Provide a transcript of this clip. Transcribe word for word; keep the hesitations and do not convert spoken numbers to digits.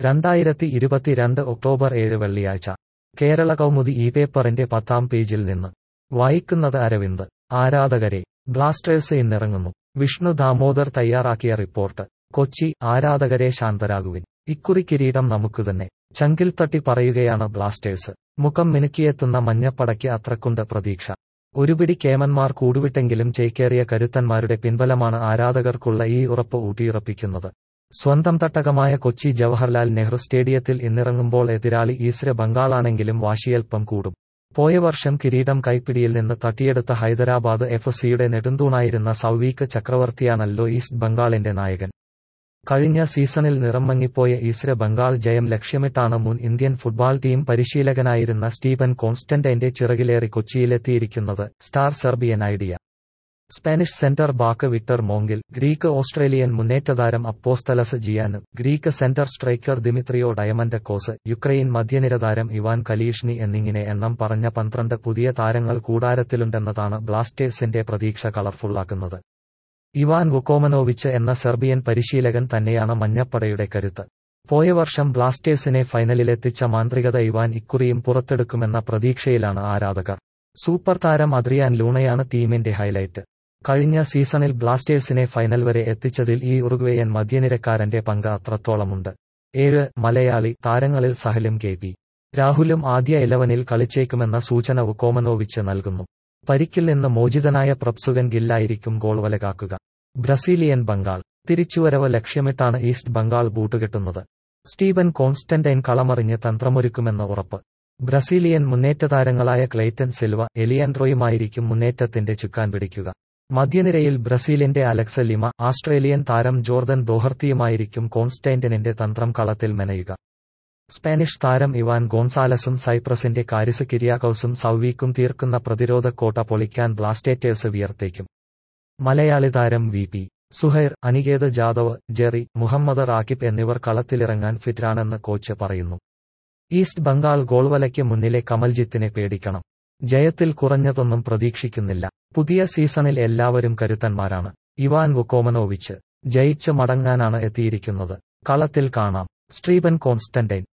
രണ്ടായിരത്തി ഇരുപത്തിരണ്ട് ഒക്ടോബർ ഏഴ് വെള്ളിയാഴ്ച കേരള കൗമുദി ഈ പേപ്പറിന്റെ പത്താം പേജിൽ നിന്ന് വായിക്കുന്നത് അരവിന്ദ്. ആരാധകരെ ബ്ലാസ്റ്റേഴ്സ് ഇന്നിറങ്ങുന്നു. വിഷ്ണു ദാമോദർ തയ്യാറാക്കിയ റിപ്പോർട്ട്. കൊച്ചി. ആരാധകരെ ശാന്തരാകുവിൻ. ഇക്കുറി കിരീടം നമുക്കുതന്നെ. ചങ്കിൽ തട്ടി പറയുകയാണ് ബ്ലാസ്റ്റേഴ്സ്. മുഖം മിനുക്കിയെത്തുന്ന മഞ്ഞപ്പടയ്ക്ക് അത്രക്കുണ്ട് പ്രതീക്ഷ. ഒരുപിടി കേമന്മാർ കൂടുവിട്ടെങ്കിലും ചേക്കേറിയ കരുത്തന്മാരുടെ പിൻബലമാണ് ആരാധകർക്കുള്ള ഈ ഉറപ്പ് ഊട്ടിയുറപ്പിക്കുന്നത്. സ്വന്തം തട്ടകമായ കൊച്ചി ജവഹർലാൽ നെഹ്റു സ്റ്റേഡിയത്തിൽ ഇന്നിറങ്ങുമ്പോൾ എതിരാളി ഈസ്റ്റ് ബംഗാളാണെങ്കിലും വാശിയൽപ്പം കൂടും. പോയ വർഷം കിരീടം കൈപ്പിടിയിൽ നിന്ന് തട്ടിയെടുത്ത ഹൈദരാബാദ് എഫ് സിയുടെ നെടുന്തൂണായിരുന്ന സൗവീക് ചക്രവർത്തിയാണല്ലോ ഈസ്റ്റ് ബംഗാളിന്റെ നായകൻ. കഴിഞ്ഞ സീസണിൽ നിറം മങ്ങിപ്പോയ ഈസ്റ്റ് ബംഗാൾ ജയം ലക്ഷ്യമിട്ടാണ് മുൻ ഇന്ത്യൻ ഫുട്ബോൾ ടീം പരിശീലകനായിരുന്ന സ്റ്റീബൻ കോൺസ്റ്റന്റൈന്റെ ചിറകിലേറി കൊച്ചിയിലെത്തിയിരിക്കുന്നത് star Serbian idea. Spanish centre back Victor Mongil, Greek Australian മുന്നേറ്റതാരം Apostolos Giannou, Greek centre striker Dimitrios Diamantakos, Ukraine മധ്യനിരതാരം ഇവാൻ കലീഷ്നി എന്നിങ്ങനെ എണ്ണം പറഞ്ഞ പന്ത്രണ്ട് പുതിയ താരങ്ങൾ കൂടാരത്തിലുണ്ടെന്നതാണ് ബ്ലാസ്റ്റേഴ്സിന്റെ പ്രതീക്ഷ കളർഫുള്ളാക്കുന്നത്. ഇവാൻ വുക്കോമനോവിച്ച് എന്ന സെർബിയൻ പരിശീലകൻ തന്നെയാണ് മഞ്ഞപ്പടയുടെ കരുത്ത്. പോയ വർഷം ബ്ലാസ്റ്റേഴ്സിനെ ഫൈനലിലെത്തിച്ച മാന്ത്രികത ഇവാൻ ഇക്കുറിയും പുറത്തെടുക്കുമെന്ന പ്രതീക്ഷയിലാണ് ആരാധകർ. സൂപ്പർ താരം അദ്രിയാൻ ലൂണയാണ് ടീമിന്റെ ഹൈലൈറ്റ്. കഴിഞ്ഞ സീസണിൽ ബ്ലാസ്റ്റേഴ്സിനെ ഫൈനൽ വരെ എത്തിച്ചതിൽ ഈ ഉറുഗ്വേയൻ മധ്യനിരക്കാരന്റെ പങ്ക് അത്രത്തോളമുണ്ട്. ഏഴ് മലയാളി താരങ്ങളിൽ സഹലും കെ പി രാഹുലും ആദ്യ ഇലവനിൽ കളിച്ചേക്കുമെന്ന സൂചന വുക്കോമനോവിച്ച് നൽകുന്നു. പരിക്കിൽ നിന്ന് മോചിതനായ പ്രപ്സുകൻ ഗില്ലായിരിക്കും ഗോൾ വലകാക്കുക. ബ്രസീലിയൻ ബംഗാൾ തിരിച്ചുവരവ് ലക്ഷ്യമിട്ടാണ് ഈസ്റ്റ് ബംഗാൾ ബൂട്ടുകെട്ടുന്നത്. സ്റ്റീബൻ കോൺസ്റ്റന്റൈൻ കളമറിഞ്ഞ് തന്ത്രമൊരുക്കുമെന്ന് ഉറപ്പ്. ബ്രസീലിയൻ മുന്നേറ്റതാരങ്ങളായ ക്ലെയ്റ്റൻ സിൽവ, എലിയാൻഡ്രോയുമായിരിക്കും മുന്നേറ്റത്തിന്റെ ചുക്കാൻ പിടിക്കുക. മധ്യനിരയിൽ ബ്രസീലിന്റെ അലക്സ് ലിമ, ആസ്ട്രേലിയൻ താരം ജോർദൻ ദോഹർത്തിയുമായിരിക്കും കോൺസ്റ്റന്റൈനിന്റെ തന്ത്രം കളത്തിൽ മെനയുക. സ്പാനിഷ് താരം ഇവാൻ ഗോൺസാലസും സൈപ്രസിന്റെ കാരിസ് കിരിയാക്കോസും സൗവീക്കും തീർക്കുന്ന പ്രതിരോധക്കോട്ട പൊളിക്കാൻ ബ്ലാസ്റ്റേഴ്സ് വിയർത്തേക്കും. മലയാളി താരം V P Suhair, Aniket Jadhav, Jerry, Muhammad Rakip എന്നിവർ കളത്തിലിറങ്ങാൻ ഫിറ്റാണെന്ന് കോച്ച് പറയുന്നു. ഈസ്റ്റ് ബംഗാൾ ഗോൾവലയ്ക്ക് മുന്നിലെ കമൽജിത്തിനെ പേടിക്കണം. ജയത്തിൽ കുറഞ്ഞതൊന്നും പ്രതീക്ഷിക്കുന്നില്ല. പുതിയ സീസണിൽ എല്ലാവരും കരുത്തന്മാരാണ്. ഇവാൻ വുക്കോമനോവിച്ച് ജയിച്ച് മടങ്ങാനാണ് എത്തിയിരിക്കുന്നത്. കളത്തിൽ കാണാം. സ്റ്റീബൻ കോൺസ്റ്റന്റൈൻ